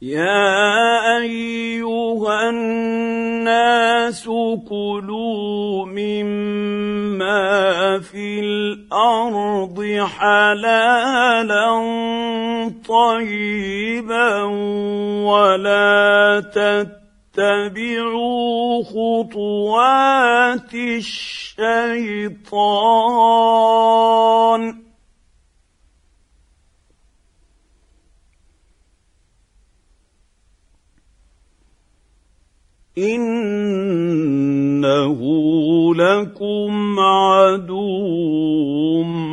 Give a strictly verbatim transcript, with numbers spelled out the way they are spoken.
يا أيها الناس كلوا مما في الأرض حلالا طيبا ولا تتبعوا خطوات الشيطان إنه لكم عدو